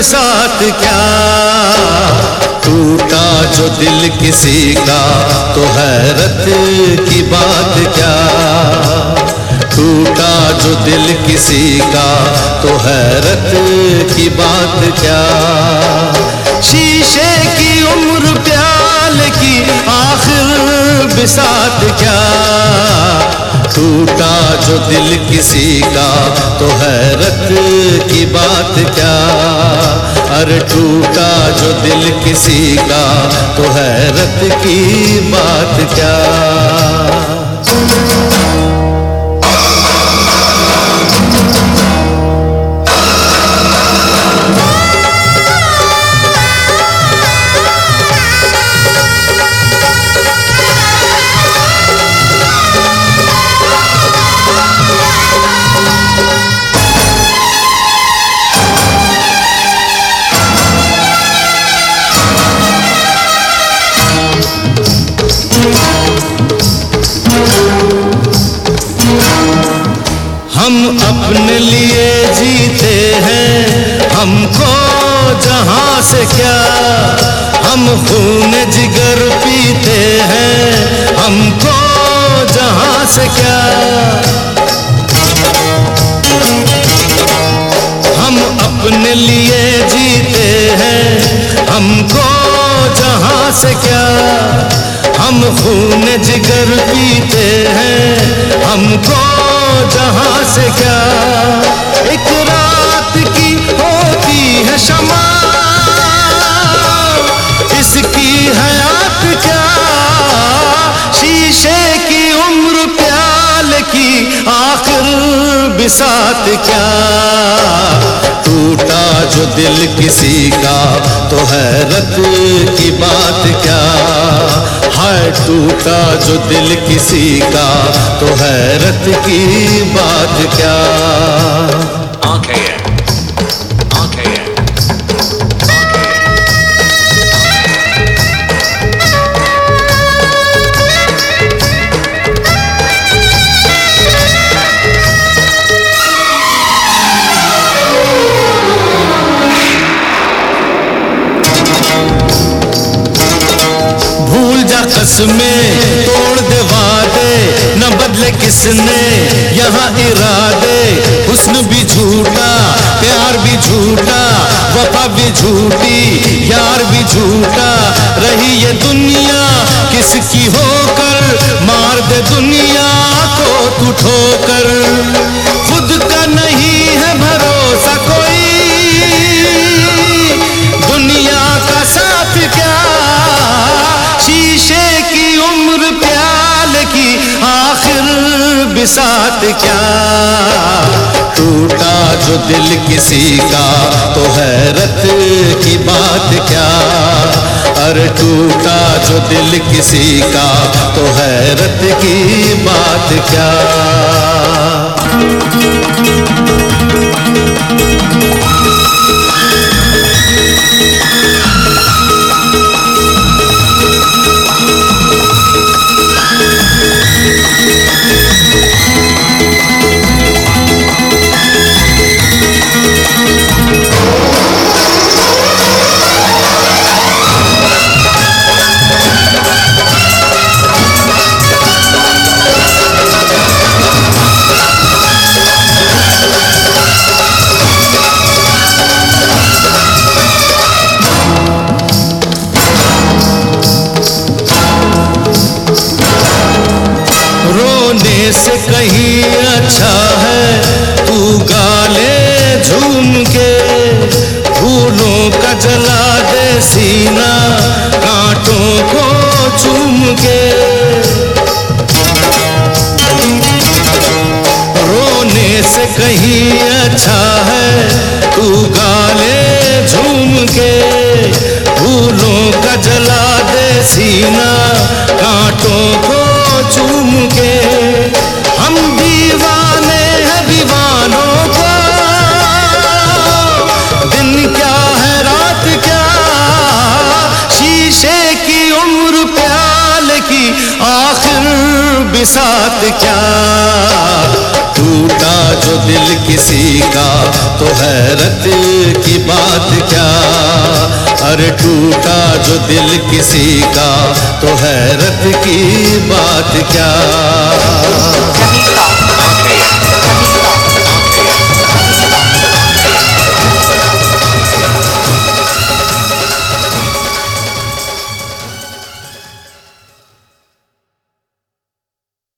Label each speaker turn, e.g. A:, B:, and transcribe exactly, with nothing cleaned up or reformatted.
A: बिसात क्या, टूटा जो दिल किसी का तो हैरत की बात क्या, टूटा जो दिल किसी का तो हैरत की बात क्या। शीशे की उम्र प्याल की आखिर बिसात क्या, टूटा जो दिल किसी का तो हैरत की बात क्या। अरे टूटा जो दिल किसी का तो हैरत की बात क्या। हम अपने लिए जीते हैं, हमको जहां से क्या, हम खून जिगर पीते हैं, हमको जहां से क्या। हम अपने लिए जीते हैं, हमको जहां से क्या, हम खून जिगर पीते हैं, हमको जहां से क्या। एक रात की होती है शमा, इसकी हयात क्या, शीशे की उम्र प्याल की आखिर बिसात क्या। टूटा जो दिल किसी का तो हैरत की बात क्या, हाय टूटा जो दिल किसी का तो हैरत की बात क्या। कसमें तोड़ दे वादे, न बदले किसने यहाँ इरादे। हुस्न भी झूठा, प्यार भी झूठा, वफा भी झूठी, यार भी झूठा। रही ये दुनिया किसकी होकर, मार दे दुनिया को तू ठोकर। खुद का नहीं है भरोसा कोई, दुनिया का साथ क्या, शीशे की उम्र प्याल की आखिर बिसात क्या। टूटा जो दिल किसी का तो हैरत की बात क्या, अरे टूटा जो दिल किसी का तो हैरत की बात क्या। से कहीं अच्छा है तू गाले झूम के, फूलों का जला दे सीना कांटों को चूम के। रोने से कहीं अच्छा है तू गाले झूम के, फूलों का जला दे सीना कांटों को चूम के। हम दीवाने हैं दीवानों को, दिन क्या है रात क्या, शीशे की उम्र प्याल की आखिर बिसात क्या। तू टूटा जो दिल किसी का तो हैरत की बात क्या, अरे टूटा जो दिल किसी का तो हैरत की बात क्या।